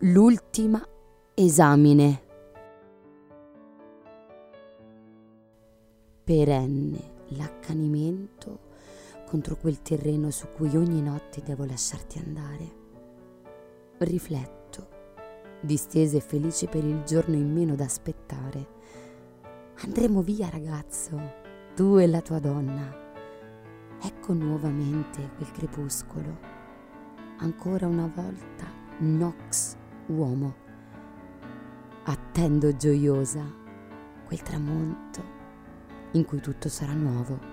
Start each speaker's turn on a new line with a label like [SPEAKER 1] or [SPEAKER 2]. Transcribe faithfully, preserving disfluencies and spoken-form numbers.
[SPEAKER 1] L'ultima esamine. Perenne l'accanimento contro quel terreno su cui ogni notte devo lasciarti andare. Rifletto, distesa e felice per il giorno in meno da aspettare. Andremo via, ragazzo, tu e la tua donna. Ecco nuovamente quel crepuscolo. Ancora una volta Nox uomo. Attendo gioiosa quel tramonto in cui tutto sarà nuovo.